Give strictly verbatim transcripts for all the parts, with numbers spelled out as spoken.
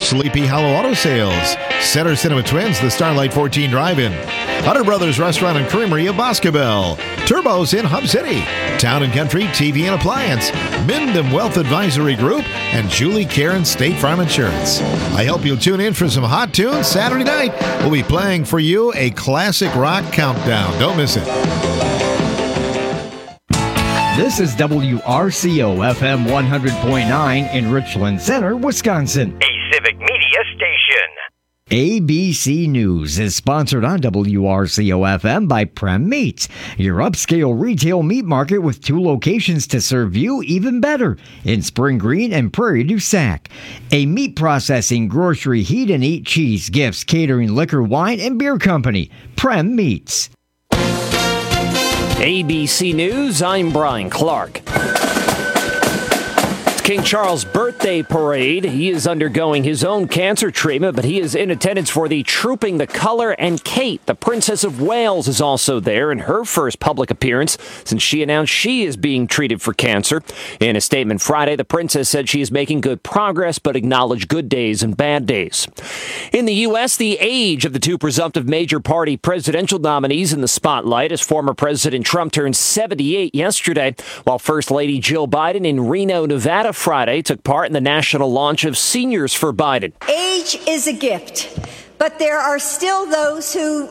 Sleepy Hollow Auto Sales, Center Cinema Twins, the Starlight fourteen Drive-In, Hunter Brothers Restaurant and Creamery of Boscobel, Turbos in Hub City, Town and Country T V and Appliance, Mindem Wealth Advisory Group, and Julie Karen State Farm Insurance. I hope you'll tune in for some hot tunes. Saturday night, we'll be playing for you a classic rock countdown. Don't miss it. This is W R C O F M one hundred point nine in Richland Center, Wisconsin. A Civic Media station. A B C News is sponsored on W R C O F M by Prem Meats, your upscale retail meat market with two locations to serve you even better in Spring Green and Prairie du Sac. A meat processing, grocery, heat and eat, cheese, gifts, catering, liquor, wine, and beer company. Prem Meats. A B C News, I'm Brian Clark. King Charles' birthday parade. He is undergoing his own cancer treatment, but he is in attendance for the Trooping the Color, and Kate, the Princess of Wales, is also there in her first public appearance since she announced she is being treated for cancer. In a statement Friday, the princess said she is making good progress, but acknowledged good days and bad days. In the U S, the age of the two presumptive major party presidential nominees in the spotlight as former President Trump turned seventy-eight yesterday, while First Lady Jill Biden in Reno, Nevada, Friday took part in the national launch of Seniors for Biden. Age is a gift, but there are still those who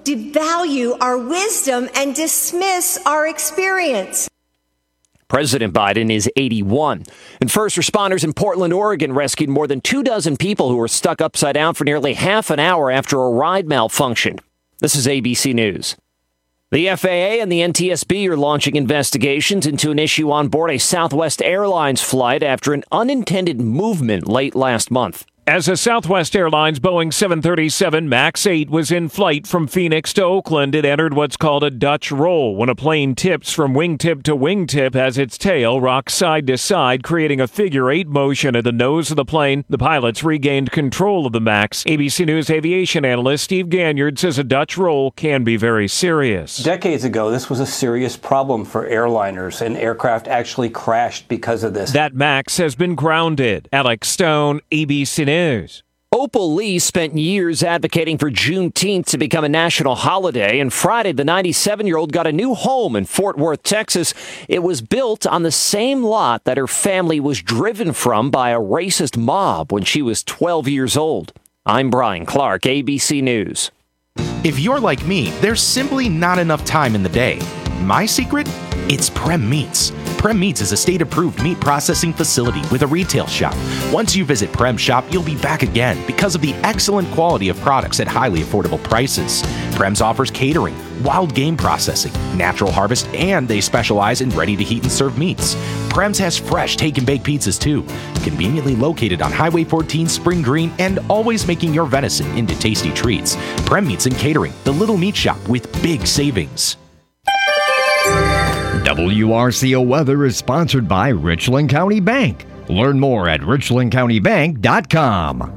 devalue our wisdom and dismiss our experience. President Biden is eighty-one. And first responders in Portland, Oregon rescued more than two dozen people who were stuck upside down for nearly half an hour after a ride malfunctioned. This is A B C News. The F A A and the N T S B are launching investigations into an issue on board a Southwest Airlines flight after an unintended movement late last month. As a Southwest Airlines Boeing seven thirty-seven MAX eight was in flight from Phoenix to Oakland, it entered what's called a Dutch roll, when a plane tips from wingtip to wingtip as its tail rocks side to side, creating a figure eight motion at the nose of the plane. The pilots regained control of the MAX. A B C News aviation analyst Steve Ganyard says a Dutch roll can be very serious. Decades ago, this was a serious problem for airliners, and aircraft actually crashed because of this. That MAX has been grounded. Alex Stone, A B C News. Opal Lee spent years advocating for Juneteenth to become a national holiday, and Friday, the ninety-seven-year-old got a new home in Fort Worth, Texas. It was built on the same lot that her family was driven from by a racist mob when she was twelve years old. I'm Brian Clark, A B C News. If you're like me, there's simply not enough time in the day. My secret? It's Prem Meats. Prem Meats is a state-approved meat processing facility with a retail shop. Once you visit Prem Shop, you'll be back again because of the excellent quality of products at highly affordable prices. Prem's offers catering, wild game processing, natural harvest, and they specialize in ready-to-heat and serve meats. Prem's has fresh take-and-bake pizzas, too. Conveniently located on Highway fourteen Spring Green and always making your venison into tasty treats. Prem Meats and Catering, the little meat shop with big savings. W R C O Weather is sponsored by Richland County Bank. Learn more at richland county bank dot com.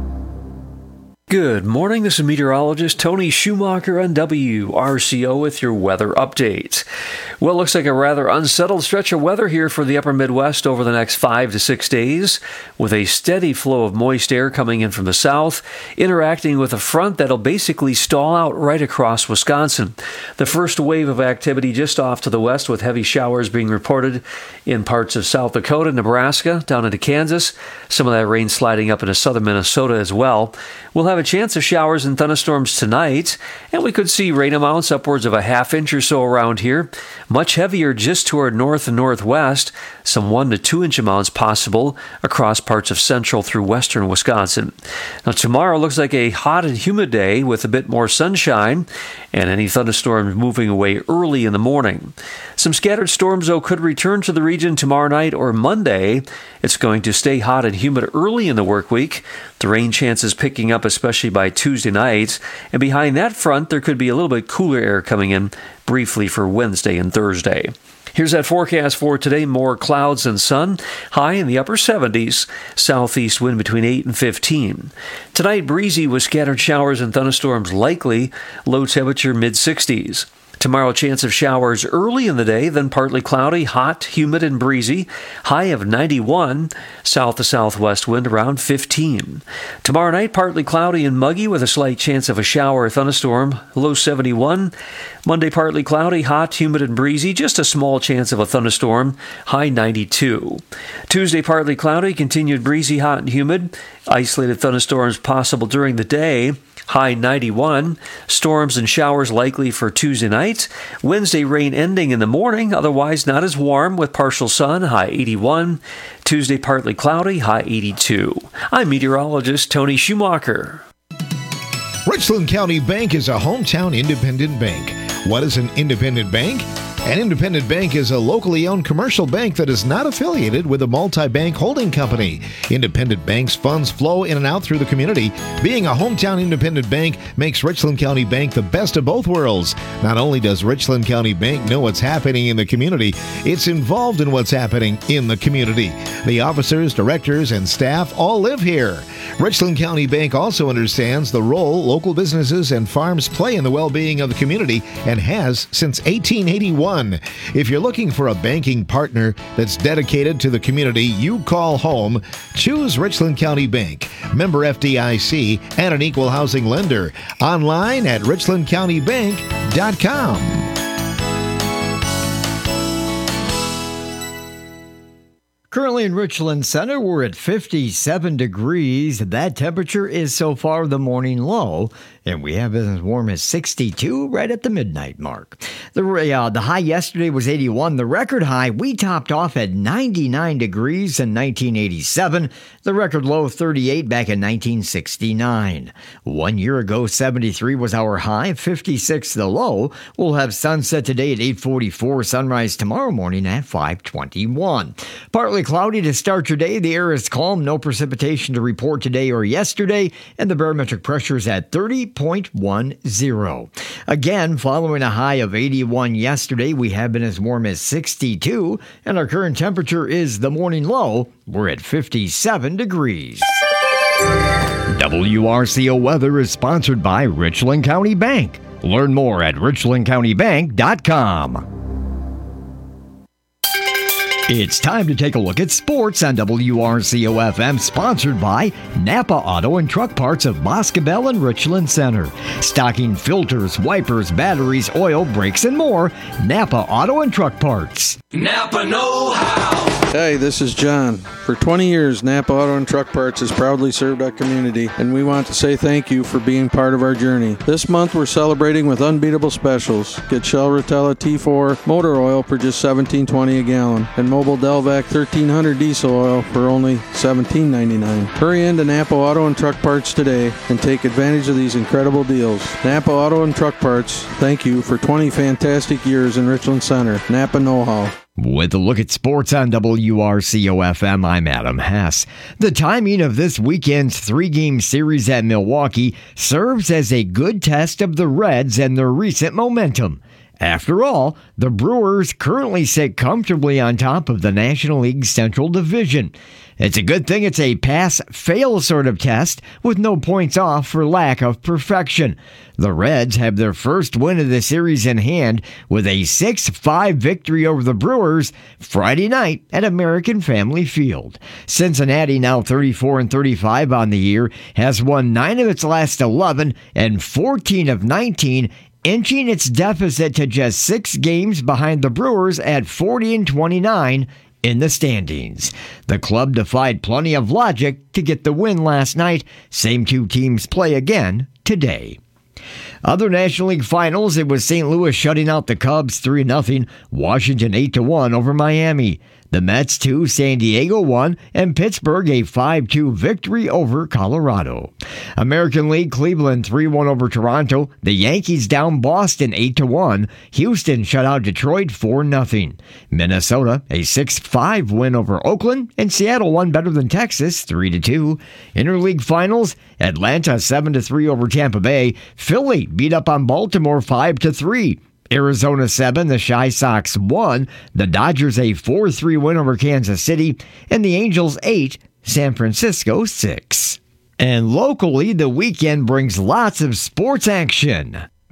Good morning, this is meteorologist Tony Schumacher on W R C O with your weather update. Well, it looks like a rather unsettled stretch of weather here for the upper Midwest over the next five to six days, with a steady flow of moist air coming in from the south, interacting with a front that'll basically stall out right across Wisconsin. The first wave of activity just off to the west, with heavy showers being reported in parts of South Dakota, Nebraska, down into Kansas, some of that rain sliding up into southern Minnesota as well. We'll have a chance of showers and thunderstorms tonight, and we could see rain amounts upwards of a half inch or so around here. Much heavier just to our north and northwest, some one to two inch amounts possible across parts of central through western Wisconsin. Now tomorrow looks like a hot and humid day with a bit more sunshine, and any thunderstorms moving away early in the morning. Some scattered storms, though, could return to the region tomorrow night or Monday. It's going to stay hot and humid early in the work week. The rain chances picking up, especially by Tuesday night. And behind that front, there could be a little bit cooler air coming in briefly for Wednesday and Thursday. Here's that forecast for today. More clouds and sun. High in the upper seventies. Southeast wind between eight and fifteen. Tonight, breezy with scattered showers and thunderstorms likely. Low temperature mid-sixties. Tomorrow, chance of showers early in the day, then partly cloudy, hot, humid, and breezy. High of ninety-one. South to southwest wind around fifteen. Tomorrow night, partly cloudy and muggy with a slight chance of a shower or thunderstorm. Low seventy-one. Monday, partly cloudy, hot, humid, and breezy. Just a small chance of a thunderstorm. High ninety-two. Tuesday, partly cloudy, continued breezy, hot, and humid. Isolated thunderstorms possible during the day. High ninety-one. Storms and showers likely for Tuesday night. Wednesday, rain ending in the morning, otherwise not as warm with partial sun. High eighty-one. Tuesday, partly cloudy. High eighty-two. I'm meteorologist Tony Schumacher. Richland County Bank is a hometown independent bank. What is an independent bank? An independent bank is a locally owned commercial bank that is not affiliated with a multi-bank holding company. Independent banks' funds flow in and out through the community. Being a hometown independent bank makes Richland County Bank the best of both worlds. Not only does Richland County Bank know what's happening in the community, it's involved in what's happening in the community. The officers, directors, and staff all live here. Richland County Bank also understands the role local businesses and farms play in the well-being of the community and has since eighteen eighty-one. If you're looking for a banking partner that's dedicated to the community you call home, choose Richland County Bank, member F D I C, and an equal housing lender. Online at richland county bank dot com. Currently in Richland Center, we're at fifty-seven degrees. That temperature is so far the morning low, and we have it as warm as sixty-two right at the midnight mark. The, uh, the high yesterday was eighty-one. The record high, we topped off at ninety-nine degrees in nineteen eighty-seven. The record low, thirty-eight, back in nineteen sixty-nine. One year ago, seventy-three was our high, fifty-six the low. We'll have sunset today at eight forty-four, sunrise tomorrow morning at five twenty-one. Partly cloudy to start your day. The air is calm. No precipitation to report today or yesterday. And the barometric pressure is at thirty point one zero. Again, following a high of eighty-one yesterday, we have been as warm as sixty-two. And our current temperature is the morning low. We're at fifty-seven degrees. W R C O weather is sponsored by Richland County Bank. Learn more at richland county bank dot com. It's time to take a look at sports on W R C O F M, sponsored by Napa Auto and Truck Parts of Boscobel and Richland Center. Stocking filters, wipers, batteries, oil, brakes, and more. Napa Auto and Truck Parts. Napa know-how. Hey, this is John. For twenty years, Napa Auto and Truck Parts has proudly served our community, and we want to say thank you for being part of our journey. This month, we're celebrating with unbeatable specials. Get Shell Rotella T four motor oil for just seventeen twenty a gallon, and Mobile Delvac thirteen hundred diesel oil for only seventeen ninety-nine. Hurry into Napa Auto and Truck Parts today and take advantage of these incredible deals. Napa Auto and Truck Parts, thank you for twenty fantastic years in Richland Center. Napa know-how. With a look at sports on W R C O F M, I'm Adam Hess. The timing of this weekend's three-game series at Milwaukee serves as a good test of the Reds and their recent momentum. After all, the Brewers currently sit comfortably on top of the National League Central Division. It's a good thing it's a pass-fail sort of test with no points off for lack of perfection. The Reds have their first win of the series in hand with a six five victory over the Brewers Friday night at American Family Field. Cincinnati, now thirty-four and thirty-five on the year, has won nine of its last eleven and fourteen of nineteen, inching its deficit to just six games behind the Brewers at forty and twenty-nine in the standings. The club defied plenty of logic to get the win last night. Same two teams play again today. Other National League finals, it was Saint Louis shutting out the Cubs three nothing, Washington eight to one over Miami. The Mets two, San Diego one, and Pittsburgh a five two victory over Colorado. American League, Cleveland three one over Toronto. The Yankees down Boston eight to one. Houston shut out Detroit four nothing. Minnesota a six five win over Oakland, and Seattle won better than Texas three to two. Interleague finals, Atlanta seven to three over Tampa Bay. Philly beat up on Baltimore five to three. Arizona seven, the Chi Sox one, the Dodgers a four three win over Kansas City, and the Angels eight, San Francisco six. And locally, the weekend brings lots of sports action.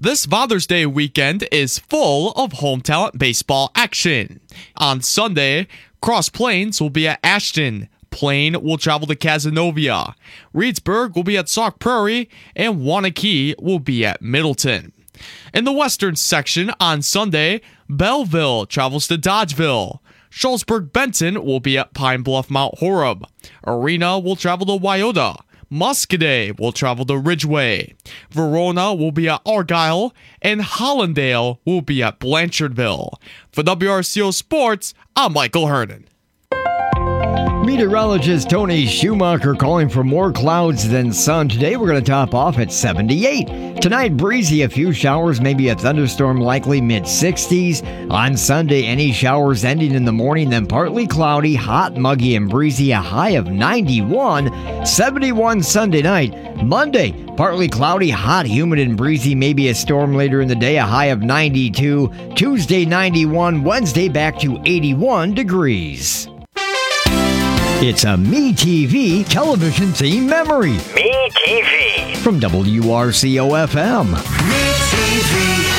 This Father's Day weekend is full of home talent baseball action. On Sunday, Cross Plains will be at Ashton. Plain will travel to Cazenovia. Reedsburg will be at Sauk Prairie, and Waunakee will be at Middleton. In the western section on Sunday, Belleville travels to Dodgeville. Shullsburg-Benton will be at Pine Bluff Mount Horeb. Arena will travel to Wyoda. Muscoda will travel to Ridgeway. Verona will be at Argyle, and Hollandale will be at Blanchardville. For W R C O Sports, I'm Michael Hernan. Meteorologist Tony Schumacher calling for more clouds than sun. Today we're going to top off at seventy-eight. Tonight, breezy, a few showers, maybe a thunderstorm likely mid sixties. On Sunday, any showers ending in the morning, then partly cloudy, hot, muggy, and breezy, a high of ninety-one. seventy-one Sunday night. Monday, partly cloudy, hot, humid, and breezy, maybe a storm later in the day, a high of ninety-two. Tuesday, ninety-one. Wednesday, back to eighty-one degrees. It's a MeTV television theme memory. MeTV. From W R C O F M. MeTV.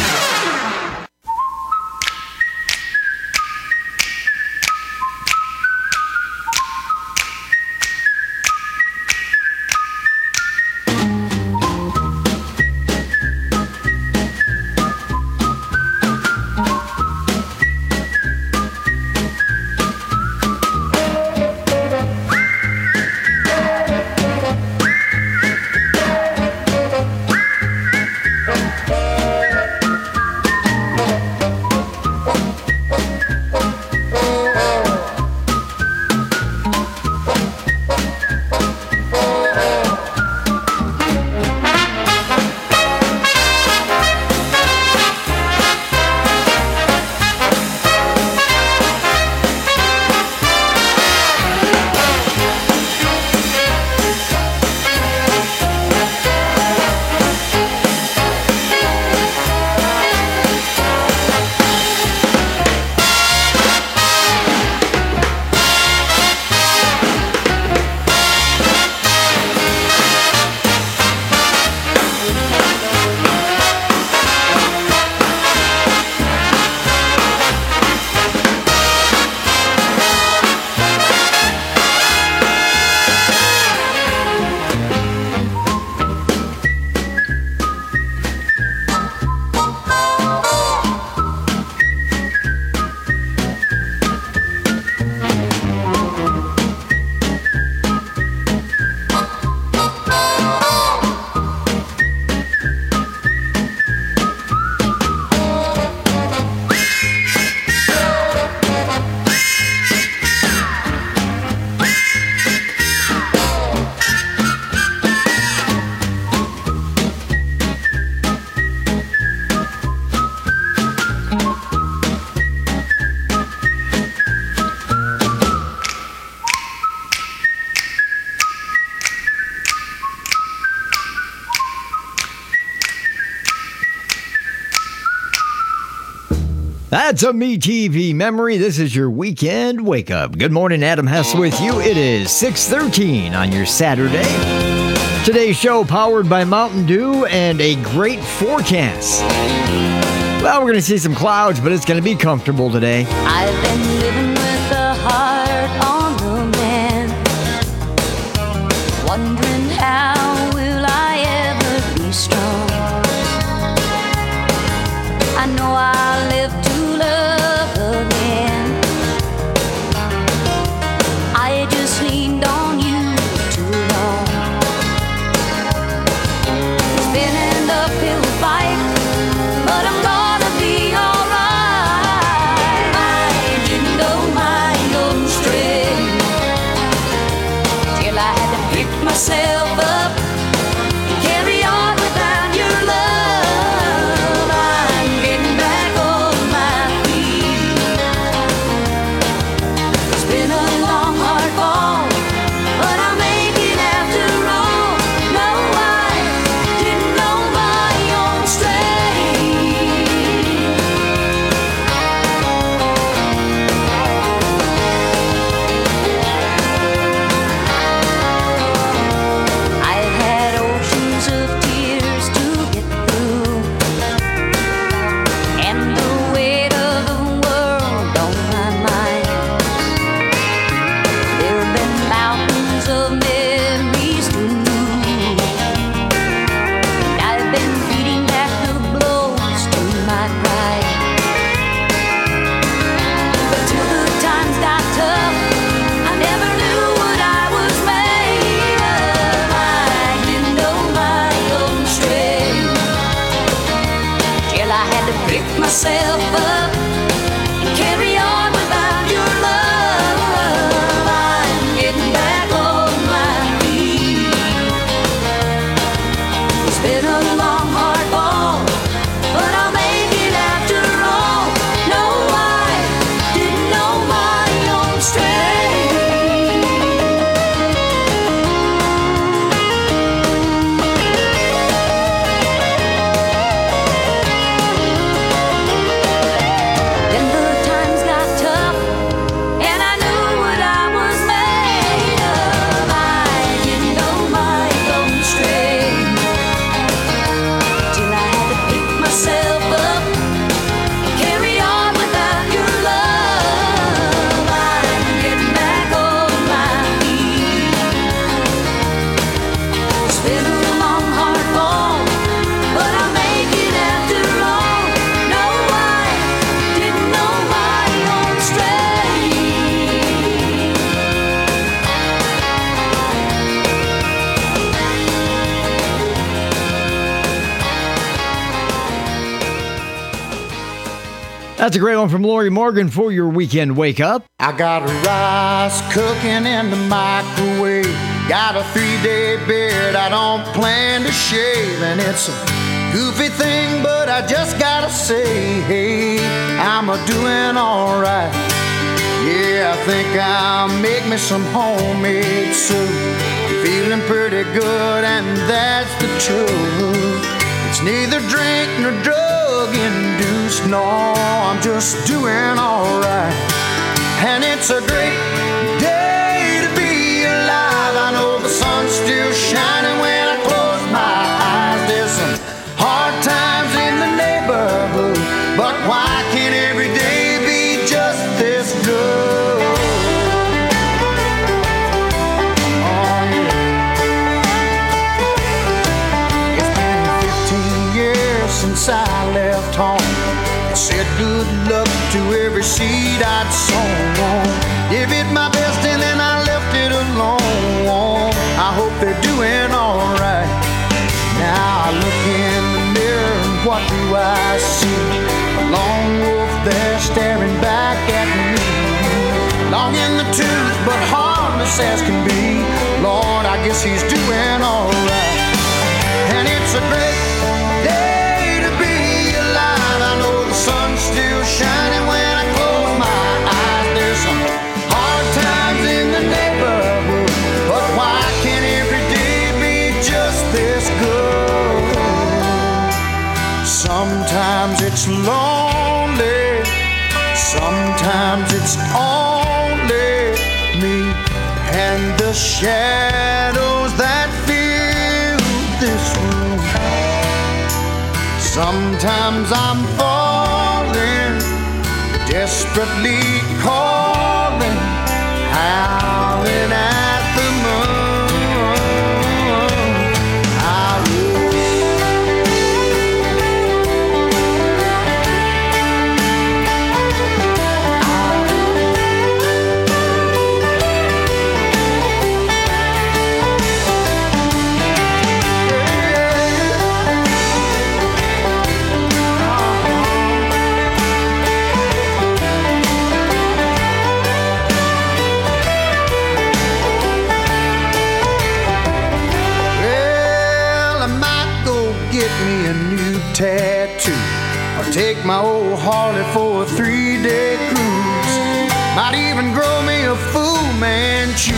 That's a MeTV memory. This is your weekend wake up. Good morning, Adam Hess with you. It is six thirteen on your Saturday. Today's show powered by Mountain Dew and a great forecast. Well, we're going to see some clouds, but it's going to be comfortable today. I've been living with a heart on the mend, wondering how will I ever be strong. I know I'll live to love again. I just leaned on you too long. It's been an uphill fight, but I'm gonna be alright. I didn't know That's a great one from Lori Morgan for your weekend wake up. I got rice cooking in the microwave. Got a three-day beard I don't plan to shave. And it's a goofy thing, but I just gotta say, hey, I'm a doing alright. Yeah, I think I'll make me some homemade soup. Feeling pretty good, and that's the truth. It's neither drink nor drug induced. No, I'm just doing alright. And it's a great day to be alive. I know the sun's still shining when I close my eyes. There's some hard times in the neighborhood, but why can't every day be just this good? Oh, yeah. It's been fifteen years since I left home. It said good luck to every seed I'd sown. Give it my best and then I left it alone. I hope they're doing alright. Now I look in the mirror and what do I see? A lone wolf there staring back at me. Long in the tooth but harmless as can be. Lord, I guess he's doing alright. And it's a great day to be alive. I know the sun's still shining when I close my eyes. There's some hard times in the neighborhood, but why can't every day be just this good? Sometimes it's lonely, sometimes it's only me and the shadows that fill this room. Sometimes I'm falling, desperately calling, howling at the moon. I tattoo, or take my old Harley for a three-day cruise. Might even grow me a Fu Manchu.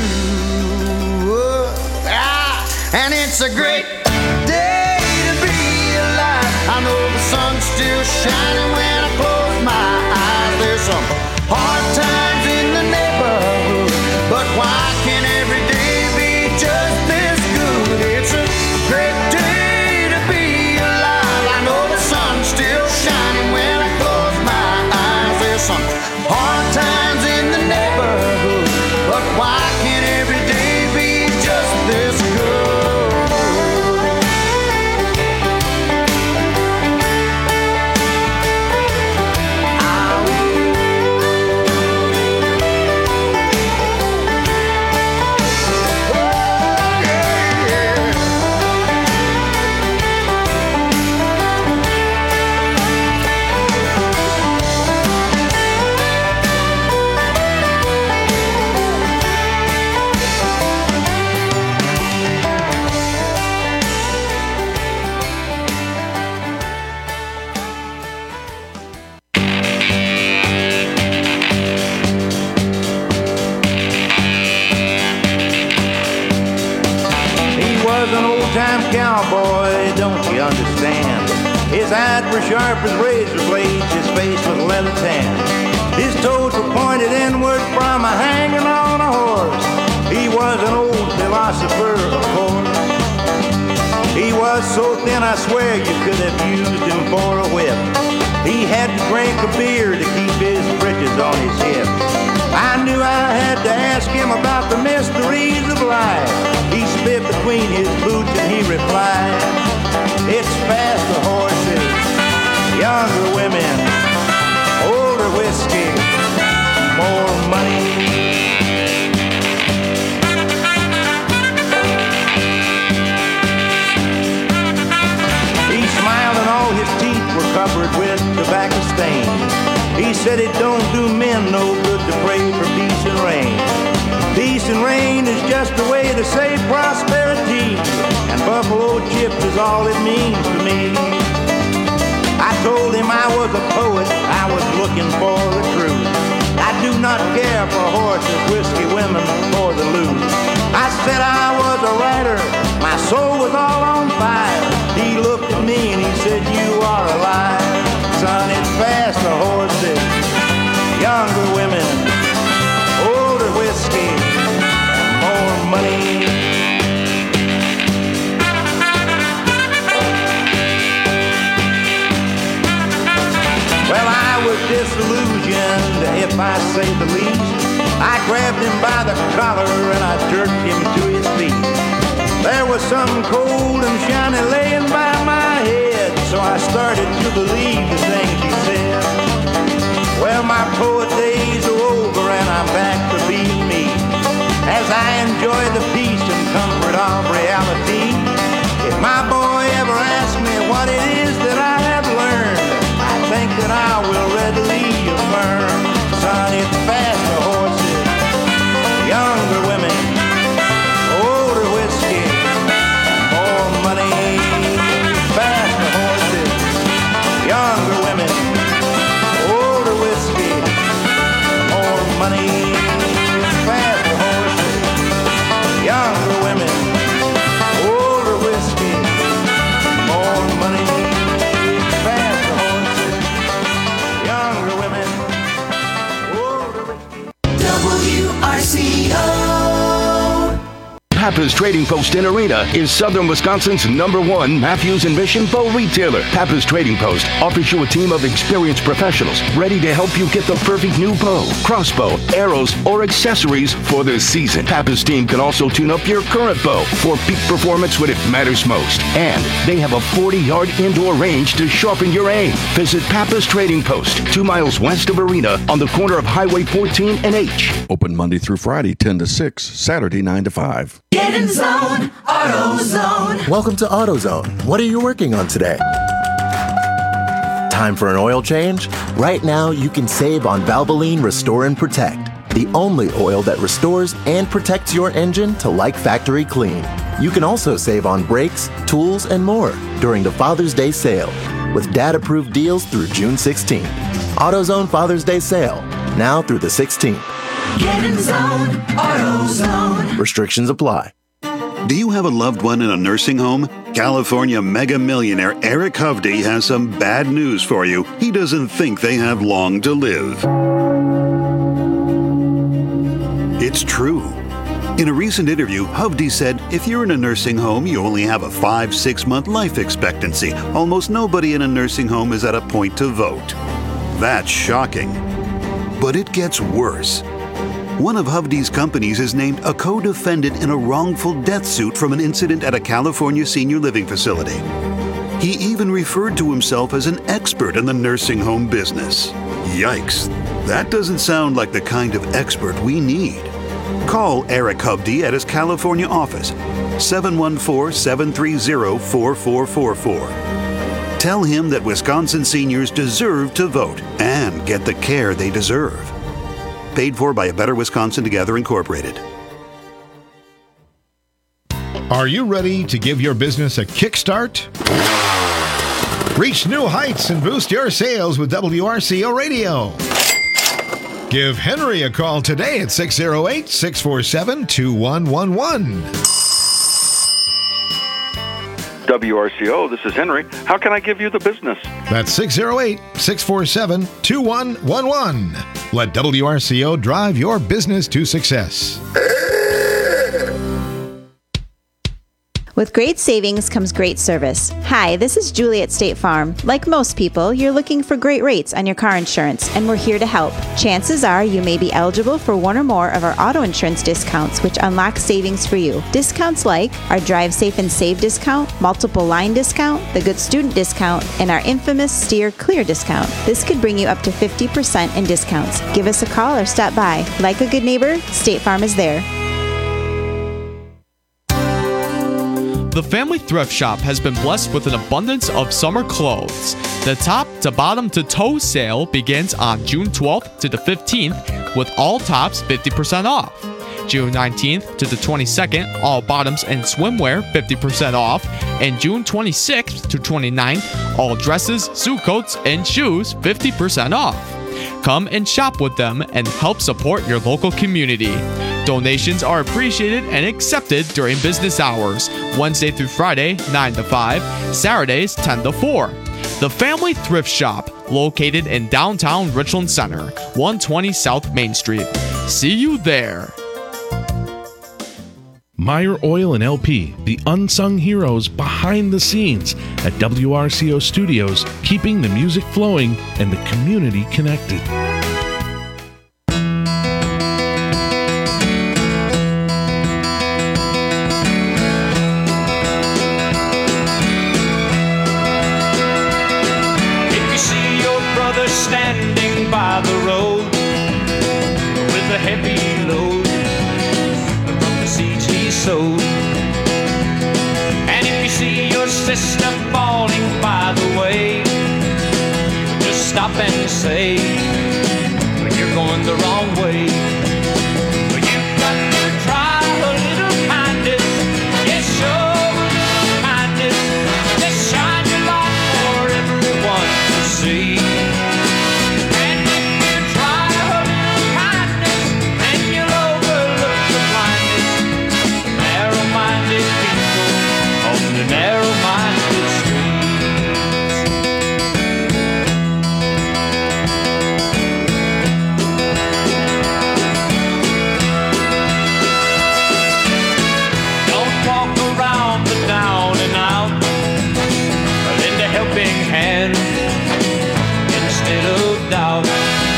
Ah, and it's a great day to be alive. I know the sun's still shining when I close my eyes. There's some hard times in the neighborhood, but why can't every day be just this good? It's a great day. Still shining when I close my eyes. There's some hard times in the neighborhood, but why can't every day be just this good? Cowboy, don't you understand? His eyes were sharp as razor blades, his face was leather tan. His toes were pointed inward from a hanging on a horse. He was an old philosopher, of course. He was so thin, I swear you could have used him for a whip. He had to drink a beer to keep his britches on his hips. I knew I had to ask him about the mysteries of life. He spit between his boots and he replied, it's faster horses, younger women, older whiskey, more money. He smiled and all his teeth were covered with tobacco stains. He said it don't do men no good to pray for peace and rain. Peace and rain is just a way to say prosperity, and Buffalo Chip is all it means to me. I told him I was a poet, I was looking for the truth. I do not care for horses, whiskey, women, or the loot. I said I was a writer, my soul was all on fire. He looked at me and he said, you are a liar. Son, it's faster horses, younger women, older whiskey, and more money. Well, I was disillusioned, if I say the least. I grabbed him by the collar and I jerked him to his feet. There was something cold and shiny laying by my head, so I started to believe the things he said. Well, my poet days are over and I'm back to being me, as I enjoy the peace and comfort of reality. If my boy ever asks me what it is that I have learned, I think that I will readily affirm, son, it's faster horses, younger women, older whiskey, more money. Faster horses, younger women, older whiskey, more money. Faster horses, younger women, older whiskey, more money. Faster horses, younger women, older whiskey. W R C O. Pappas Trading Post in Arena is Southern Wisconsin's number one Matthews and Mission bow retailer. Pappas Trading Post offers you a team of experienced professionals ready to help you get the perfect new bow, crossbow, arrows, or accessories for the season. Pappas team can also tune up your current bow for peak performance when it matters most. And they have a forty-yard indoor range to sharpen your aim. Visit Pappas Trading Post, two miles west of Arena on the corner of Highway fourteen and H. Open Monday through Friday, ten to six, Saturday, nine to five. Get in zone, AutoZone. Welcome to AutoZone. What are you working on today? Time for an oil change? Right now, you can save on Valvoline Restore and Protect, the only oil that restores and protects your engine to like factory clean. You can also save on brakes, tools, and more during the Father's Day sale with dad-approved deals through June sixteenth. AutoZone Father's Day sale, now through the sixteenth. Get in zone, AutoZone. Restrictions apply. Do you have a loved one in a nursing home? California mega millionaire Eric Hovde has some bad news for you. He doesn't think they have long to live. It's true. In a recent interview, Hovde said, if you're in a nursing home, you only have a five, six month life expectancy. Almost nobody in a nursing home is at a point to vote. That's shocking. But it gets worse. One of Hovde's companies is named a co-defendant in a wrongful death suit from an incident at a California senior living facility. He even referred to himself as an expert in the nursing home business. Yikes, that doesn't sound like the kind of expert we need. Call Eric Hovde at his California office, seven one four, seven three zero, four four four four. Tell him that Wisconsin seniors deserve to vote and get the care they deserve. Paid for by A Better Wisconsin Together Incorporated. Are you ready to give your business a kickstart? Reach new heights and boost your sales with W R C O Radio. Give Henry a call today at six oh eight, six four seven, two one one one. W R C O, this is Henry. How can I give you the business? That's six oh eight, six four seven, two one one one. Let W R C O drive your business to success. With great savings comes great service. Hi, this is Julie at State Farm. Like most people, you're looking for great rates on your car insurance, and we're here to help. Chances are you may be eligible for one or more of our auto insurance discounts, which unlock savings for you. Discounts like our Drive Safe and Save discount, multiple line discount, the Good Student discount, and our infamous Steer Clear discount. This could bring you up to fifty percent in discounts. Give us a call or stop by. Like a good neighbor, State Farm is there. The Family Thrift Shop has been blessed with an abundance of summer clothes. The top to bottom to toe sale begins on June twelfth to the fifteenth, with all tops fifty percent off. June nineteenth to the twenty-second, all bottoms and swimwear fifty percent off. And June twenty-sixth to twenty-ninth, all dresses, suit coats, and shoes fifty percent off. Come and shop with them and help support your local community. Donations are appreciated and accepted during business hours, Wednesday through Friday, nine to five, Saturdays, ten to four. The Family Thrift Shop, located in downtown Richland Center, one twenty South Main Street. See you there. Meyer Oil and L P, the unsung heroes behind the scenes at W R C O Studios, keeping the music flowing and the community connected. If you see your brother standing by the road with a heavy load from the seeds he sowed, and if you see your sister falling by the way, just stop and say, well, you're going the wrong way. Well, you've got to try a little kindness. Yes, show a little kindness. Just shine your light for everyone to see. And if you try a little kindness, then you'll overlook the blindness. Narrow-minded people on the narrow-minded streets. Don't walk around the down and out, lend a helping hand instead of doubt.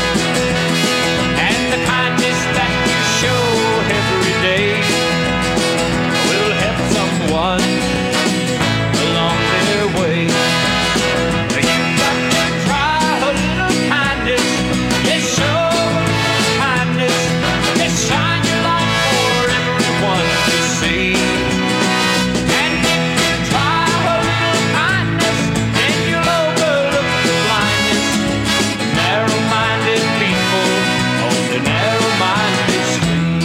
And the kindness that you show every day will help someone along their way. You've got to try a little kindness. Yes, show a little kindness. Yes, shine your light for everyone to see. And if you try a little kindness, then you'll overlook the blindness. Narrow-minded people on the narrow-minded street.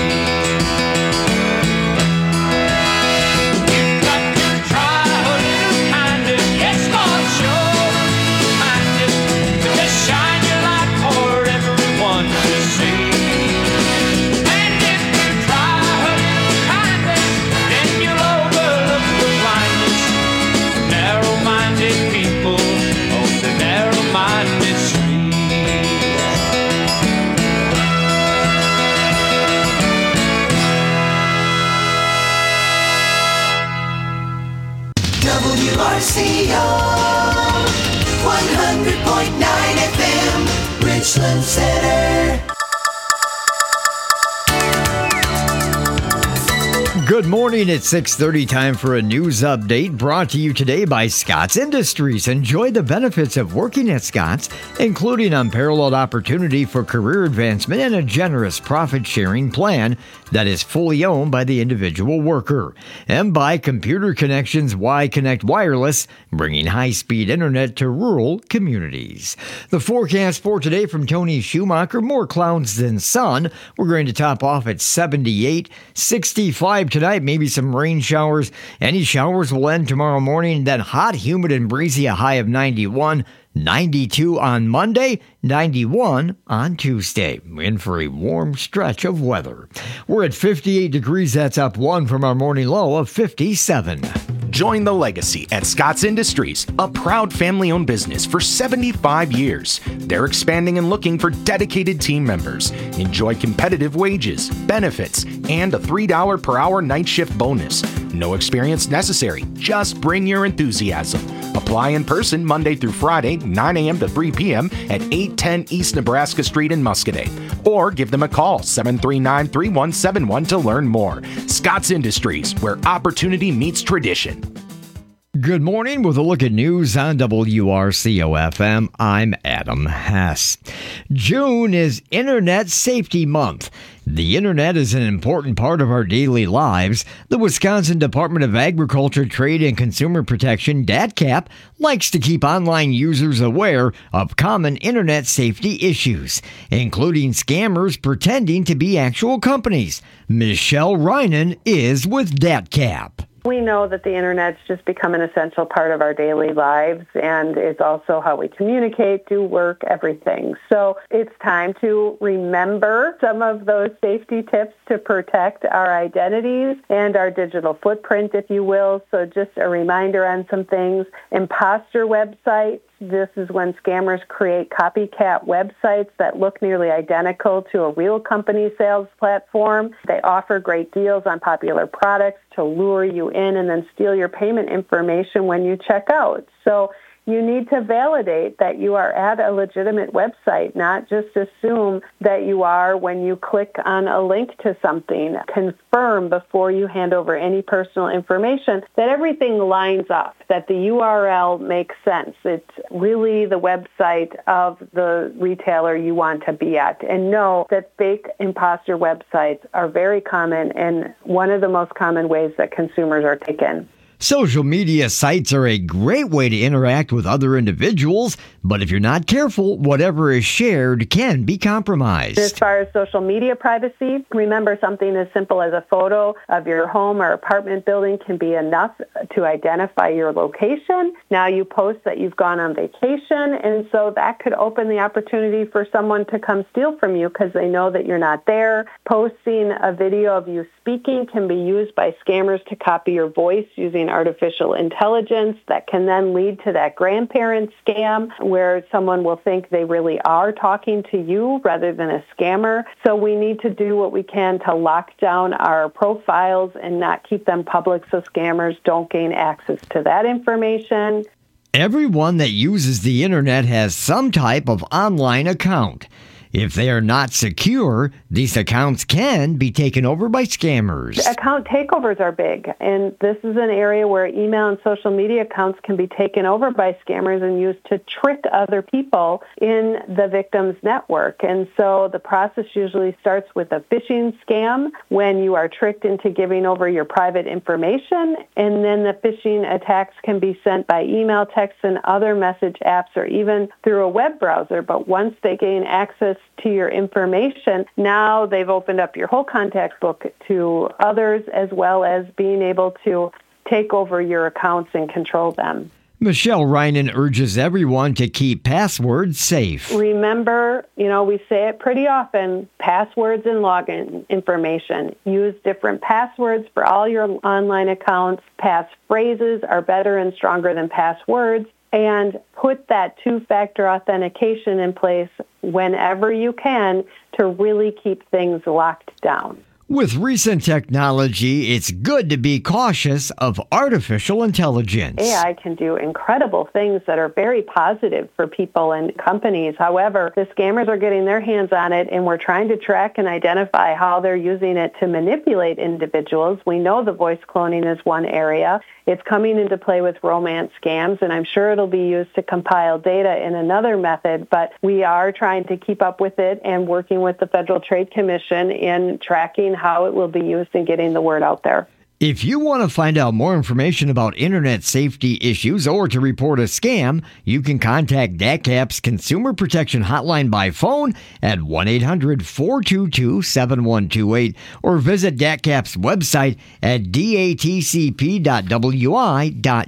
You've got to try a little kindness. Yes, Lord, show a little kindness. But just shine your light for everyone to see. And if you try a little kindness, then you'll overlook the blindness. Narrow-minded people on the narrow-minded street. W R C O one hundred point nine F M, Richland Center. Good morning. It's six thirty, time for a news update brought to you today by Scott's Industries. Enjoy the benefits of working at Scott's, including unparalleled opportunity for career advancement and a generous profit-sharing plan that is fully owned by the individual worker. And by Computer Connections Y-Connect Wireless, bringing high-speed internet to rural communities. The forecast for today from Tony Schumacher, more clouds than sun. We're going to top off at seventy-eight, sixty-five tonight, maybe some rain showers. Any showers will end tomorrow morning, then hot, humid, and breezy, a high of ninety-one. ninety-two on Monday, ninety-one on Tuesday. In for a warm stretch of weather. We're at fifty-eight degrees. That's up one from our morning low of fifty-seven. Join the legacy at Scott's Industries, a proud family-owned business for seventy-five years. They're expanding and looking for dedicated team members. Enjoy competitive wages, benefits, and a three dollars per hour night shift bonus. No experience necessary. Just bring your enthusiasm. Apply in person Monday through Friday, nine a.m. to three p.m. at eight ten East Nebraska Street in Muscoda. Or give them a call, seven three nine, three one seven one to learn more. Scott's Industries, where opportunity meets tradition. Good morning with a look at news on W R C O F M. I'm Adam Hess. June is Internet Safety Month. The internet is an important part of our daily lives. The Wisconsin Department of Agriculture, Trade, and Consumer Protection, D A T C A P, likes to keep online users aware of common internet safety issues, including scammers pretending to be actual companies. Michelle Reinen is with D A T C A P. We know that the internet's just become an essential part of our daily lives, and it's also how we communicate, do work, everything. So it's time to remember some of those safety tips to protect our identities and our digital footprint, if you will. So just a reminder on some things. Imposter websites. This is when scammers create copycat websites that look nearly identical to a real company sales platform. They offer great deals on popular products to lure you in and then steal your payment information when you check out. So you need to validate that you are at a legitimate website, not just assume that you are when you click on a link to something. Confirm before you hand over any personal information that everything lines up, that the U R L makes sense. It's really the website of the retailer you want to be at. And know that fake imposter websites are very common and one of the most common ways that consumers are taken. Social media sites are a great way to interact with other individuals, but if you're not careful, whatever is shared can be compromised. As far as social media privacy, remember something as simple as a photo of your home or apartment building can be enough to identify your location. Now you post that you've gone on vacation, and so that could open the opportunity for someone to come steal from you because they know that you're not there. Posting a video of you speaking can be used by scammers to copy your voice using artificial intelligence that can then lead to that grandparent scam where someone will think they really are talking to you rather than a scammer. So we need to do what we can to lock down our profiles and not keep them public so scammers don't gain access to that information. Everyone that uses the internet has some type of online account. If they are not secure, these accounts can be taken over by scammers. Account takeovers are big, and this is an area where email and social media accounts can be taken over by scammers and used to trick other people in the victim's network. And so the process usually starts with a phishing scam when you are tricked into giving over your private information, and then the phishing attacks can be sent by email, text, and other message apps, or even through a web browser. But once they gain access to your information, now they've opened up your whole contact book to others, as well as being able to take over your accounts and control them. Michelle Reinen urges everyone to keep passwords safe. Remember, you know, we say it pretty often, passwords and login information. Use different passwords for all your online accounts. Passphrases are better and stronger than passwords. And put that two-factor authentication in place whenever you can to really keep things locked down. With recent technology, it's good to be cautious of artificial intelligence. A I can do incredible things that are very positive for people and companies. However, the scammers are getting their hands on it, and we're trying to track and identify how they're using it to manipulate individuals. We know the voice cloning is one area. It's coming into play with romance scams, and I'm sure it'll be used to compile data in another method, but we are trying to keep up with it and working with the Federal Trade Commission in tracking how it will be used and getting the word out there. If you want to find out more information about internet safety issues or to report a scam, you can contact D A T C A P's Consumer Protection Hotline by phone at one eight hundred four two two seven one two eight or visit D A T C A P's website at d a t c p dot w i dot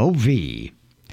gov.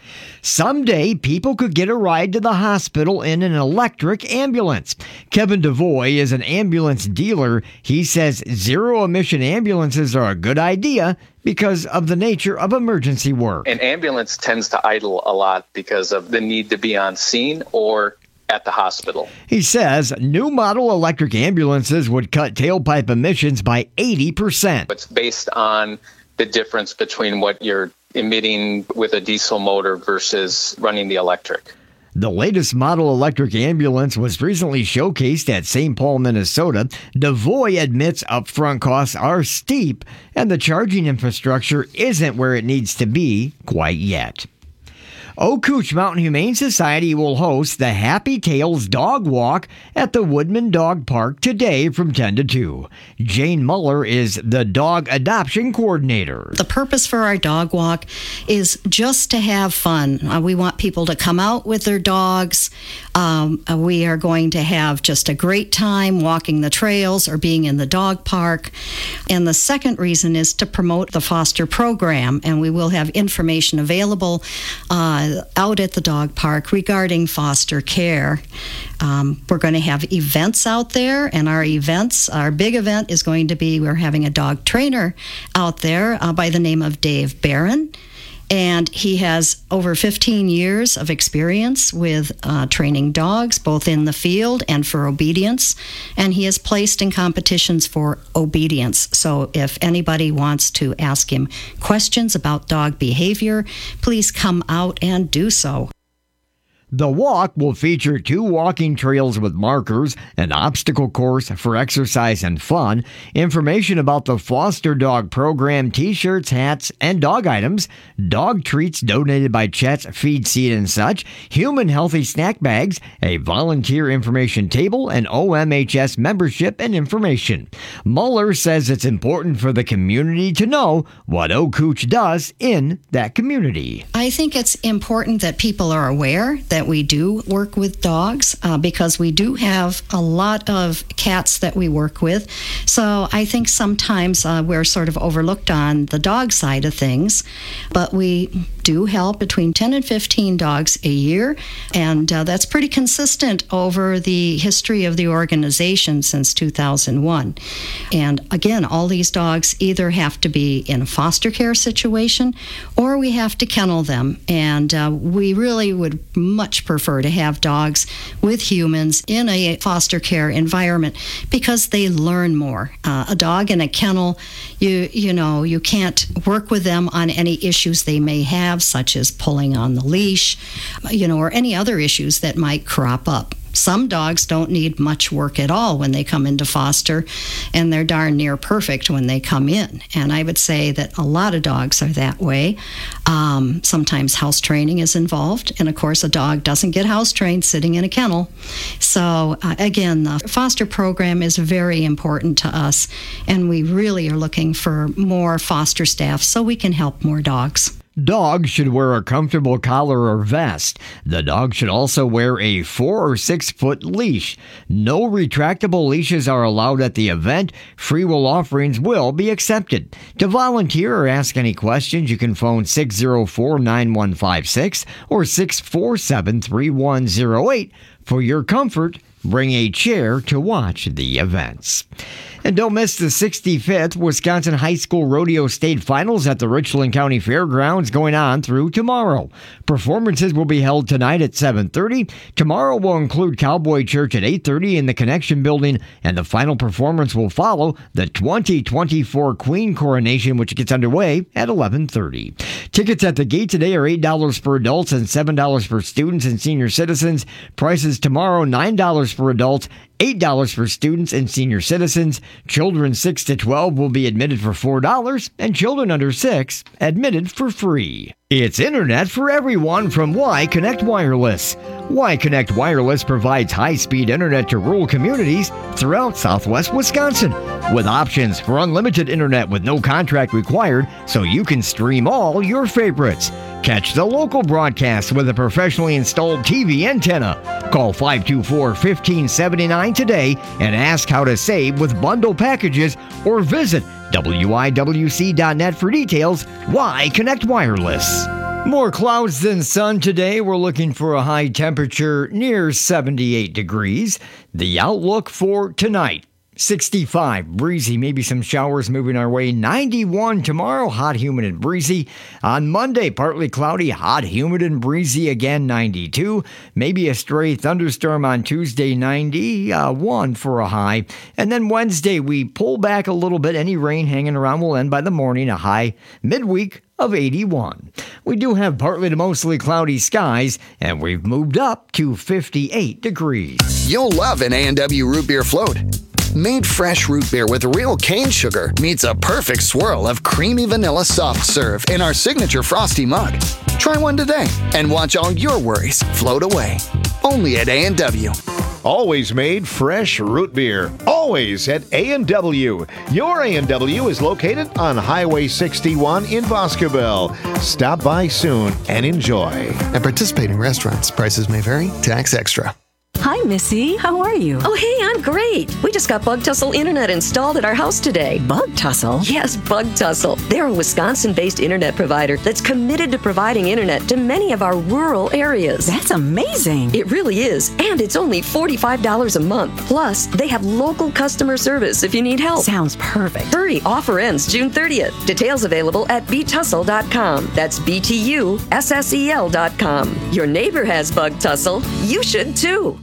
Someday, people could get a ride to the hospital in an electric ambulance. Kevin DeVoy is an ambulance dealer. He says zero-emission ambulances are a good idea because of the nature of emergency work. An ambulance tends to idle a lot because of the need to be on scene or at the hospital. He says new model electric ambulances would cut tailpipe emissions by eighty percent. It's based on the difference between what you're emitting with a diesel motor versus running the electric. The latest model electric ambulance was recently showcased at Saint Paul, Minnesota. Devoy admits upfront costs are steep and the charging infrastructure isn't where it needs to be quite yet. Okootch Mountain Humane Society will host the Happy Tails Dog Walk at the Woodman Dog Park today from ten to two. Jane Muller is the dog adoption coordinator. The purpose for our dog walk is just to have fun. Uh, we want people to come out with their dogs. Um, uh, we are going to have just a great time walking the trails or being in the dog park. And the second reason is to promote the foster program, and we will have information available uh, out at the dog park regarding foster care. Um, we're going to have events out there, and our events, our big event is going to be, we're having a dog trainer out there uh, by the name of Dave Barron. And he has over fifteen years of experience with uh, training dogs, both in the field and for obedience. And he is placed in competitions for obedience. So if anybody wants to ask him questions about dog behavior, please come out and do so. The walk will feature two walking trails with markers, an obstacle course for exercise and fun, information about the foster dog program, t-shirts, hats, and dog items, dog treats donated by Chet's Feed Seed and such, human healthy snack bags, a volunteer information table, and O M H S membership and information. Muller says it's important for the community to know what Okootch does in that community. I think it's important that people are aware that we do work with dogs uh, because we do have a lot of cats that we work with. So I think sometimes uh, we're sort of overlooked on the dog side of things, but we do help between ten and fifteen dogs a year, and uh, that's pretty consistent over the history of the organization since two thousand one. And again, all these dogs either have to be in a foster care situation or we have to kennel them, and uh, we really would much prefer to have dogs with humans in a foster care environment because they learn more. Uh, a dog in a kennel, you you know, you can't work with them on any issues they may have, such as pulling on the leash, you know, or any other issues that might crop up. Some dogs don't need much work at all when they come into foster, and they're darn near perfect when they come in. And I would say that a lot of dogs are that way. Um, sometimes house training is involved, and of course a dog doesn't get house trained sitting in a kennel. So uh, again, the foster program is very important to us, and we really are looking for more foster staff so we can help more dogs. Dogs should wear a comfortable collar or vest. The dog should also wear a four or six foot leash. No retractable leashes are allowed at the event. Free will offerings will be accepted. To volunteer or ask any questions, you can phone six oh four, nine one five six or six four seven, three one oh eight. For your comfort, bring a chair to watch the events. And don't miss the sixty-fifth Wisconsin High School Rodeo State Finals at the Richland County Fairgrounds going on through tomorrow. Performances will be held tonight at seven thirty. Tomorrow will include Cowboy Church at eight thirty in the Connection Building, and the final performance will follow the twenty twenty-four Queen Coronation, which gets underway at eleven thirty. Tickets at the gate today are eight dollars for adults and seven dollars for students and senior citizens. Prices tomorrow, nine dollars for adults, eight dollars for students and senior citizens. Children six to twelve will be admitted for four dollars, and children under six admitted for free. It's internet for everyone from Y Connect Wireless. Y Connect Wireless provides high-speed internet to rural communities throughout southwest Wisconsin, with options for unlimited internet with no contract required, so you can stream all your favorites. Catch the local broadcast with a professionally installed T V antenna. Call five two four, one five seven nine today and ask how to save with bundle packages, or visit W I W C dot net for details. Y Connect Wireless. More clouds than sun today. We're looking for a high temperature near seventy-eight degrees. The outlook for tonight: sixty-five, breezy, maybe some showers moving our way. ninety-one tomorrow, hot, humid, and breezy. On Monday, partly cloudy, hot, humid, and breezy again, ninety-two. Maybe a stray thunderstorm on Tuesday, ninety-one for a high. And then Wednesday, we pull back a little bit. Any rain hanging around will end by the morning, a high. Midweek, of eighty-one. We do have partly to mostly cloudy skies, and we've moved up to fifty-eight degrees. You'll love an A and W root beer float. Made fresh root beer with real cane sugar meets a perfect swirl of creamy vanilla soft serve in our signature frosty mug. Try one today and watch all your worries float away. Only at A and W. Always made fresh root beer. Always at A and W. Your A and W is located on Highway sixty-one in Boscobel. Stop by soon and enjoy. At participating restaurants, prices may vary. Tax extra. Hi, Missy. How are you? Oh, hey, I'm great. We just got Bug Tussle Internet installed at our house today. Bug Tussle? Yes, Bug Tussle. They're a Wisconsin-based internet provider that's committed to providing internet to many of our rural areas. That's amazing. It really is. And it's only forty-five dollars a month. Plus, they have local customer service if you need help. Sounds perfect. Hurry, offer ends June thirtieth. Details available at b tussle dot com. That's B T U S S E L dot com. Your neighbor has Bug Tussle. You should too.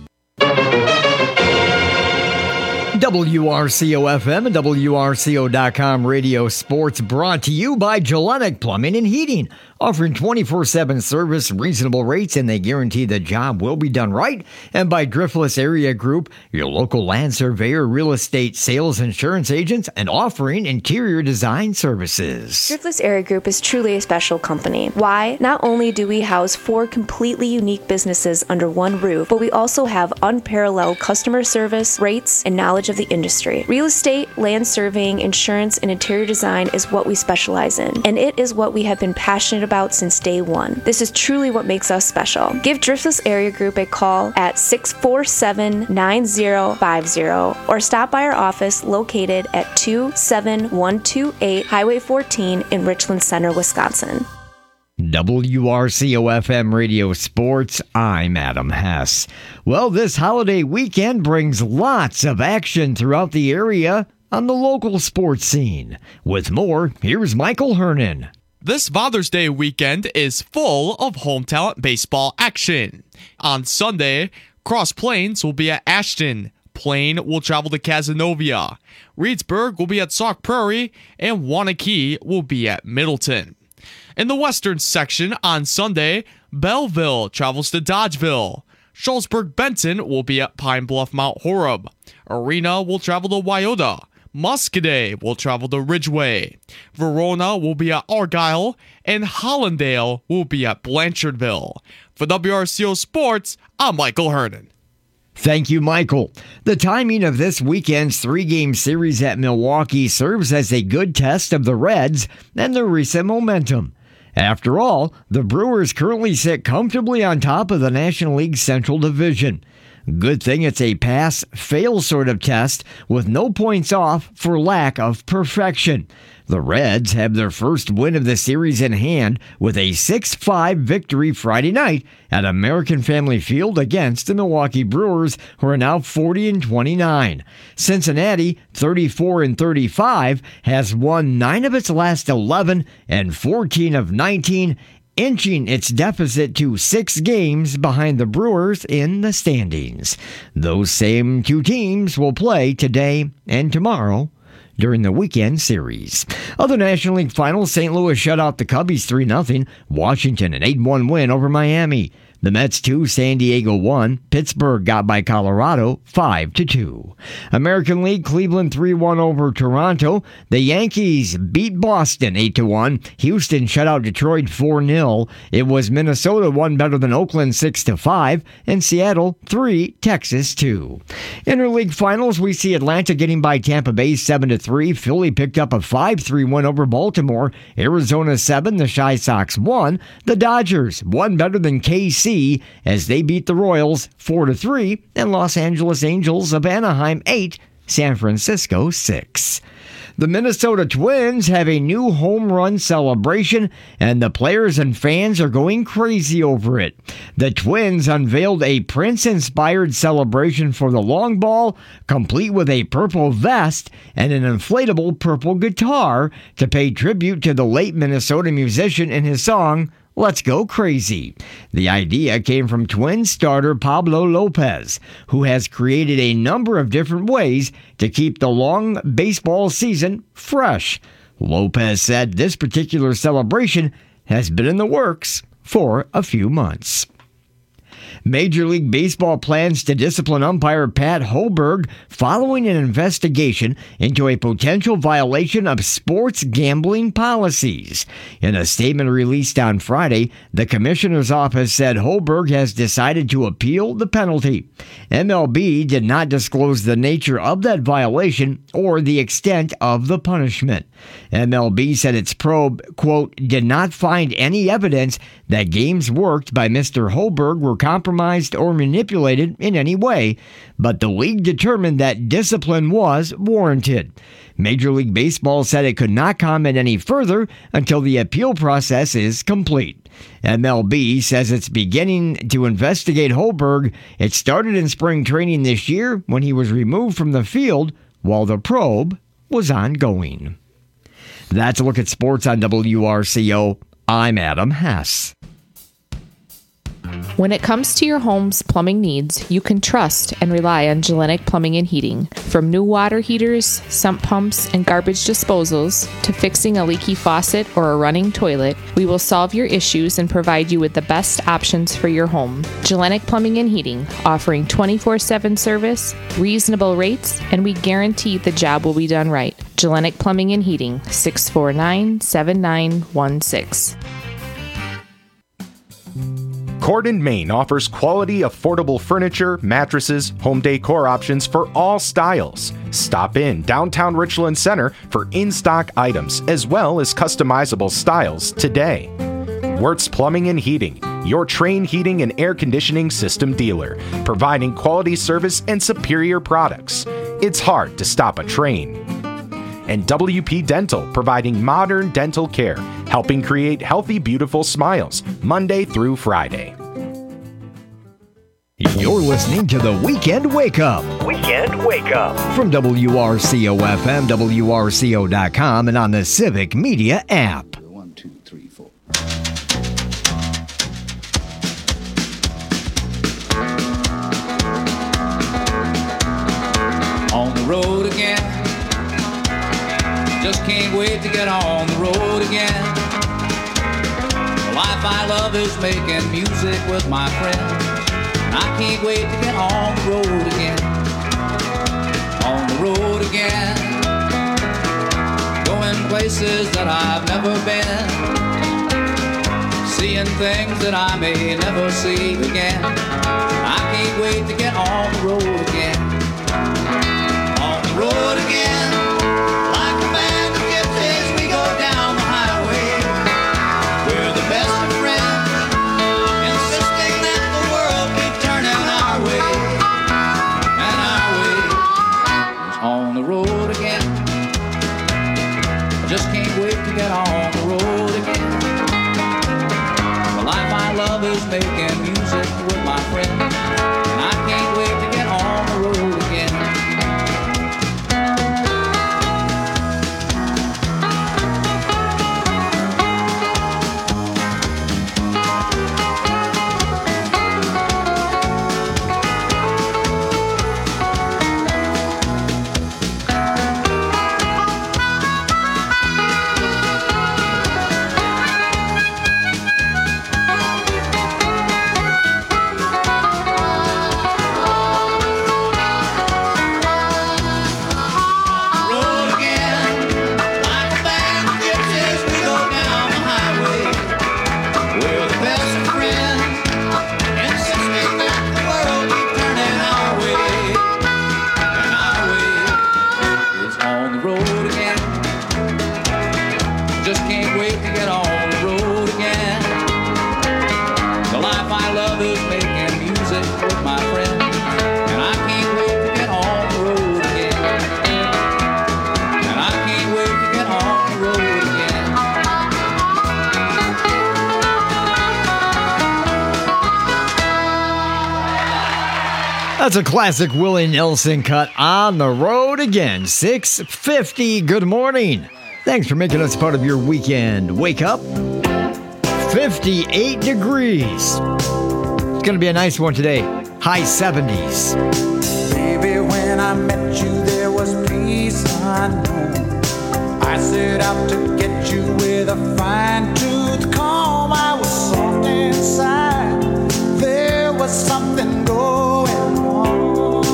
W R C O F M and W R C O dot com radio sports brought to you by Gelenic Plumbing and Heating, offering twenty-four seven service, reasonable rates, and they guarantee the job will be done right. And by Driftless Area Group, your local land surveyor, real estate sales insurance agents, and offering interior design services. Driftless Area Group is truly a special company. Why? Not only do we house four completely unique businesses under one roof, but we also have unparalleled customer service, rates, and knowledge of the industry. Real estate, land surveying, insurance, and interior design is what we specialize in, and it is what we have been passionate about since day one. This is truly what makes us special. Give Driftless Area Group a call at six four seven, nine zero five zero or stop by our office located at two seven one two eight Highway fourteen in Richland Center, Wisconsin. W R C O F M Radio Sports, I'm Adam Hess. Well, this holiday weekend brings lots of action throughout the area on the local sports scene. With more, here's Michael Hernan. This Father's Day weekend is full of home talent baseball action. On Sunday, Cross Plains will be at Ashton. Plain will travel to Cazenovia. Reedsburg will be at Sauk Prairie, and Waunakee will be at Middleton. In the western section on Sunday, Belleville travels to Dodgeville. Shullsburg-Benton will be at Pine Bluff Mount Horeb. Arena will travel to Wyoda. Muscadet will travel to Ridgeway. Verona will be at Argyle. And Hollandale will be at Blanchardville. For W R C O Sports, I'm Michael Hernan. Thank you, Michael. The timing of this weekend's three-game series at Milwaukee serves as a good test of the Reds and their recent momentum. After all, the Brewers currently sit comfortably on top of the National League Central Division. Good thing it's a pass-fail sort of test with no points off for lack of perfection. The Reds have their first win of the series in hand with a six five victory Friday night at American Family Field against the Milwaukee Brewers, who are now forty and twenty-nine. Cincinnati, thirty-four and thirty-five, has won nine of its last eleven and fourteen of nineteen, inching its deficit to six games behind the Brewers in the standings. Those same two teams will play today and tomorrow during the weekend series. Other National League finals, Saint Louis shut out the Cubbies three nothing. Washington an eight one win over Miami. The Mets two, San Diego one. Pittsburgh got by Colorado five to two. American League, Cleveland three one over Toronto. The Yankees beat Boston eight to one. Houston shut out Detroit four nil. It was Minnesota one better than Oakland six to five. And Seattle three, Texas two. Interleague finals, we see Atlanta getting by Tampa Bay seven to three. Philly picked up a five three win over Baltimore. Arizona seven, the Chi Sox one. The Dodgers one better than K C as they beat the Royals four to three, and Los Angeles Angels of Anaheim eight, San Francisco six. The Minnesota Twins have a new home run celebration, and the players and fans are going crazy over it. The Twins unveiled a Prince-inspired celebration for the long ball, complete with a purple vest and an inflatable purple guitar to pay tribute to the late Minnesota musician in his song, Let's Go Crazy. The idea came from Twins starter Pablo Lopez, who has created a number of different ways to keep the long baseball season fresh. Lopez said this particular celebration has been in the works for a few months. Major League Baseball plans to discipline umpire Pat Hoiberg following an investigation into a potential violation of sports gambling policies. In a statement released on Friday, the commissioner's office said Hoiberg has decided to appeal the penalty. M L B did not disclose the nature of that violation or the extent of the punishment. M L B said its probe, quote, did not find any evidence that games worked by Mister Hoiberg were compromised or manipulated in any way, but the league determined that discipline was warranted. Major League Baseball said it could not comment any further until the appeal process is complete. M L B says it's beginning to investigate Hoiberg. It started in spring training this year when he was removed from the field while the probe was ongoing. That's a look at sports on W R C O. I'm Adam Hess. When it comes to your home's plumbing needs, you can trust and rely on Gellenic Plumbing and Heating. From new water heaters, sump pumps, and garbage disposals, to fixing a leaky faucet or a running toilet, we will solve your issues and provide you with the best options for your home. Gellenic Plumbing and Heating, offering twenty-four seven service, reasonable rates, and we guarantee the job will be done right. Gellenic Plumbing and Heating, six four nine, seven nine one six. Cordon, Maine offers quality, affordable furniture, mattresses, home decor options for all styles. Stop in downtown Richland Center for in-stock items as well as customizable styles today. Wirtz Plumbing and Heating, your Trane heating and air conditioning system dealer, providing quality service and superior products. It's hard to stop a Trane. And W P Dental, providing modern dental care, helping create healthy, beautiful smiles, Monday through Friday. You're listening to the Weekend Wake Up. Weekend Wake Up. From W R C O F M, W R C O dot com, and on the Civic Media app. One, two, three, four. On the road again. Just can't wait to get on the road again. The life I love is making music with my friends. And I can't wait to get on the road again. On the road again. Going places that I've never been. Seeing things that I may never see again. I can't wait to get on the road again. On the road again. Just can't wait to get on the road again. The life I love is making music with my friends. And I can't wait to get on the road again. That's a classic Willie Nelson cut, On the Road Again, six fifty. Good morning. Thanks for making us part of your weekend. Wake up. fifty-eight degrees. It's going to be a nice one today. High seventies. Baby, when I met you, there was peace unknown. I I set out to get you with a fine-tooth comb. I was soft inside. There was something going on.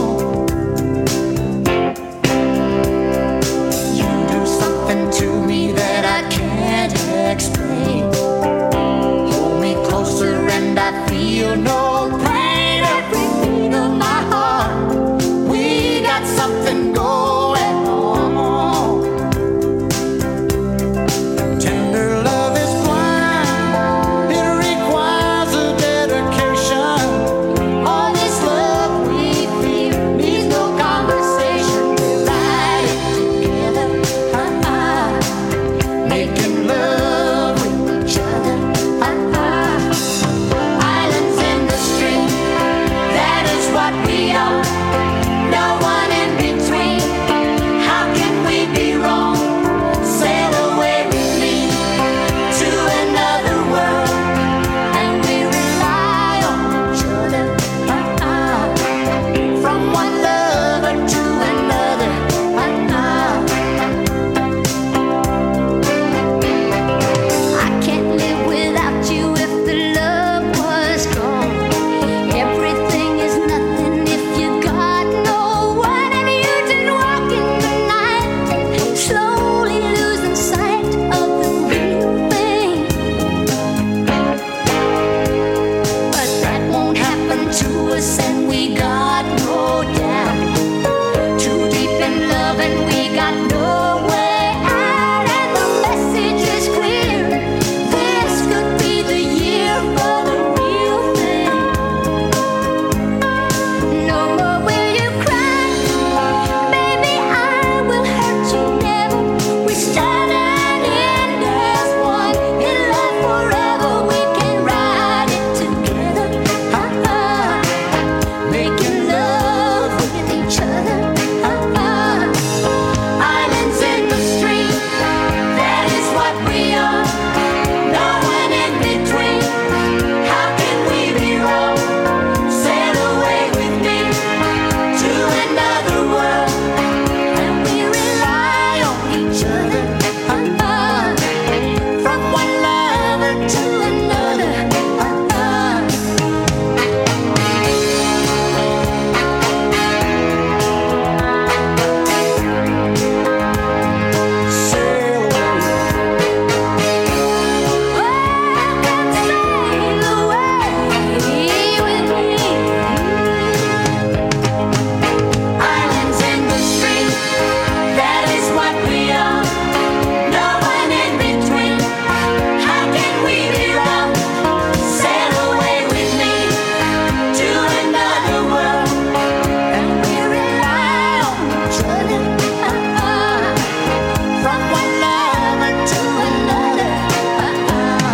You do something to me that I can't explain. Hold me closer and I feel no pain. Every beat of my heart, we got something going on. Tender love is blind, it requires a dedication. All this love we feel needs no conversation. We light it together, uh-uh. Making love with each other, uh-uh. Islands in the stream, that is what we are. No one in between. How can we be wrong? Sail away with me to another world, and we rely on each other, uh-uh. From one lover to another, uh-uh. I can't live without you if the love was gone. Everything is nothing if you got no one, and you just walk in the night, slowly losing sight of the real thing. But that won't happen to us, and we got no doubt. Too deep in love, and we got no way out, and the message is clear. This could be the year for the real thing. No more will you cry, baby, I will hurt you never. We start and end as one, in love forever. We can ride it together, uh-uh. Making love with each other, uh-uh. Islands in the stream, that is what we are. No one in between. How can we be wrong? Sail away with me to another world, and we rely on each other, uh-uh. From one lover to another, uh-uh. Sail away. Sail away with me. Islands in the stream, that is what we are. No one in between. How can we be wrong? Sail away with me to another world, and we rely on each other, uh-uh. From one lover to another, uh-uh.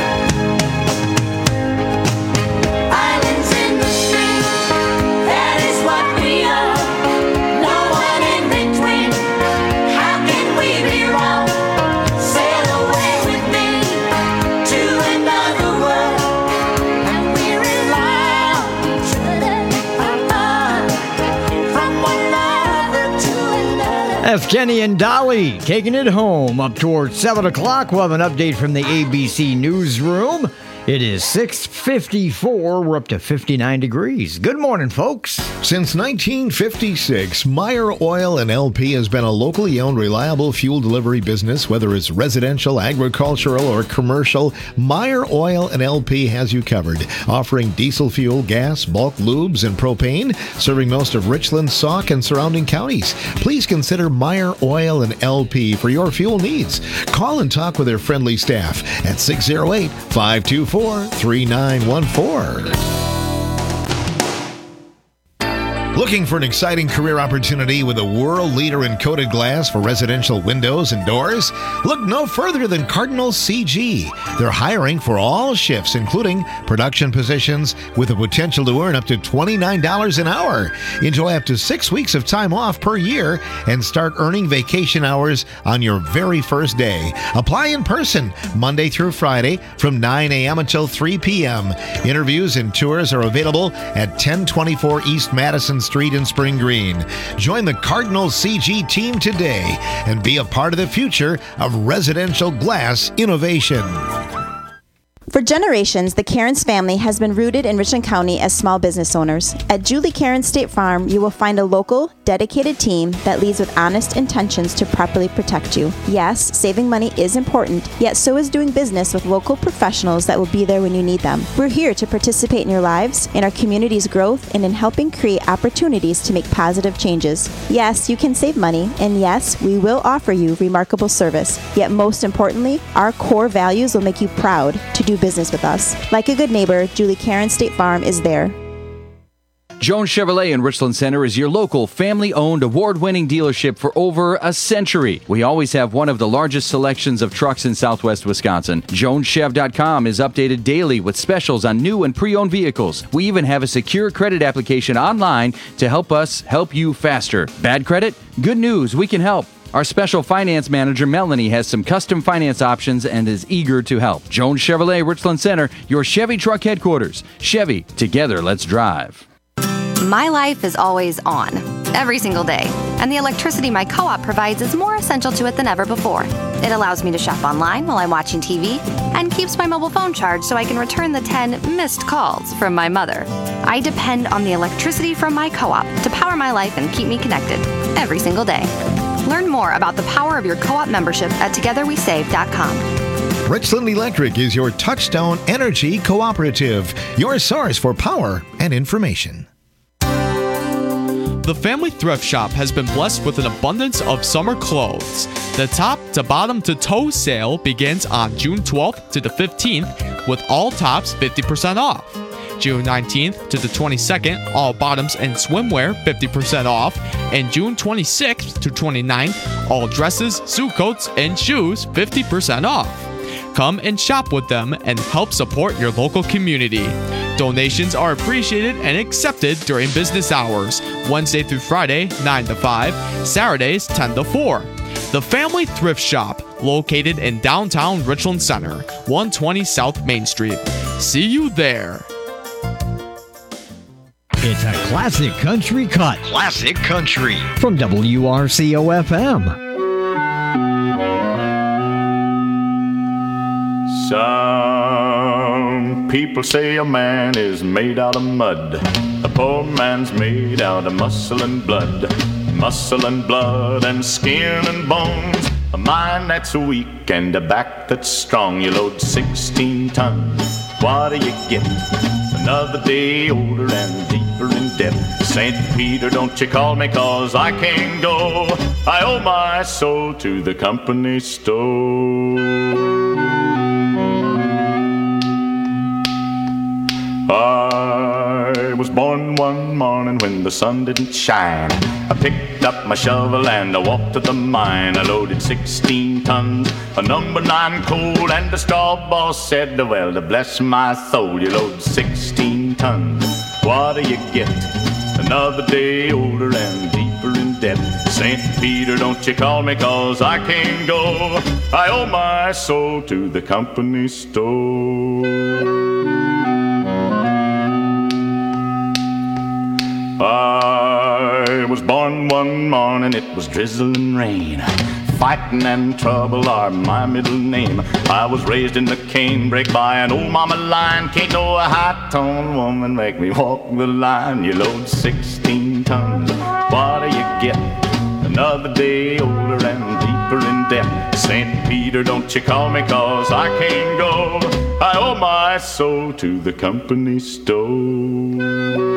Islands in the stream, that is what we are. No one in between. How can we be wrong? Sail away with me to another world, and we rely on each other, uh-uh. From one lover to another. That's Kenny and Dolly taking it home. Up towards seven o'clock, we'll have an update from the A B C Newsroom. It is six fifty-four. We're up to fifty-nine degrees. Good morning, folks. Since nineteen fifty-six, Meyer Oil and L P has been a locally owned, reliable fuel delivery business. Whether it's residential, agricultural, or commercial, Meyer Oil and L P has you covered. Offering diesel fuel, gas, bulk lubes, and propane, serving most of Richland, Sauk, and surrounding counties. Please consider Meyer Oil and L P for your fuel needs. Call and talk with their friendly staff at six oh eight, five two four, three nine one four. Looking for an exciting career opportunity with a world leader in coated glass for residential windows and doors? Look no further than Cardinal C G. They're hiring for all shifts, including production positions, with the potential to earn up to twenty-nine dollars an hour. Enjoy up to six weeks of time off per year and start earning vacation hours on your very first day. Apply in person Monday through Friday from nine a.m. until three p.m. Interviews and tours are available at ten twenty-four East Madison Main Street in Spring Green. Join the Cardinal C G team today and be a part of the future of residential glass innovation. For generations, the Cairns family has been rooted in Richland County as small business owners. At Julie Cairns State Farm, you will find a local, dedicated team that leads with honest intentions to properly protect you. Yes, saving money is important, yet so is doing business with local professionals that will be there when you need them. We're here to participate in your lives, in our community's growth, and in helping create opportunities to make positive changes. Yes, you can save money, and yes, we will offer you remarkable service. Yet most importantly, our core values will make you proud to do business with us. Like a good neighbor, Julie Cairns State Farm is there. Jones Chevrolet in Richland Center is your local family-owned award-winning dealership for over a century. We always have one of the largest selections of trucks in southwest Wisconsin. Jones Chev dot com is updated daily with specials on new and pre-owned vehicles. We even have a secure credit application online to help us help you faster. Bad credit? Good news, we can help. Our special finance manager, Melanie, has some custom finance options and is eager to help. Jones Chevrolet, Richland Center, your Chevy truck headquarters. Chevy, together, let's drive. My life is always on, every single day, and the electricity my co-op provides is more essential to it than ever before. It allows me to shop online while I'm watching T V and keeps my mobile phone charged so I can return the ten missed calls from my mother. I depend on the electricity from my co-op to power my life and keep me connected every single day. Learn more about the power of your co-op membership at together we save dot com. Richland Electric is your Touchstone Energy Cooperative, your source for power and information. The Family Thrift Shop has been blessed with an abundance of summer clothes. The top to bottom to toe sale begins on June twelfth to the fifteenth with all tops fifty percent off. June nineteenth to the twenty-second, all bottoms and swimwear fifty percent off. And June twenty-sixth to twenty-ninth, all dresses, suit coats, and shoes fifty percent off. Come and shop with them and help support your local community. Donations are appreciated and accepted during business hours, Wednesday through Friday, nine to five, Saturdays, ten to four. The Family Thrift Shop, located in downtown Richland Center, one twenty South Main Street. See you there. It's a classic country cut. Classic country. From W R C O F M. Some people say a man is made out of mud. A poor man's made out of muscle and blood. Muscle and blood and skin and bones. A mind that's weak and a back that's strong. You load sixteen tons. What do you get? Another day older and deeper in debt. Saint Peter, don't you call me, cause I can't go. I owe my soul to the company store. I was born one morning when the sun didn't shine. I picked up my shovel and I walked to the mine. I loaded sixteen tons of number nine coal, and the straw boss said, well, to bless my soul, you load sixteen tons. What do you get? Another day older and deeper in debt. Saint Peter, don't you call me, cause I can't go. I owe my soul to the company store. I was born one morning, it was drizzling rain. Fighting and trouble are my middle name. I was raised in the canebrake by an old mama lion. Can't no high-toned woman make me walk the line. You load sixteen tons, what do you get? Another day older and deeper in debt. Saint Peter, don't you call me, cause I can't go. I owe my soul to the company store.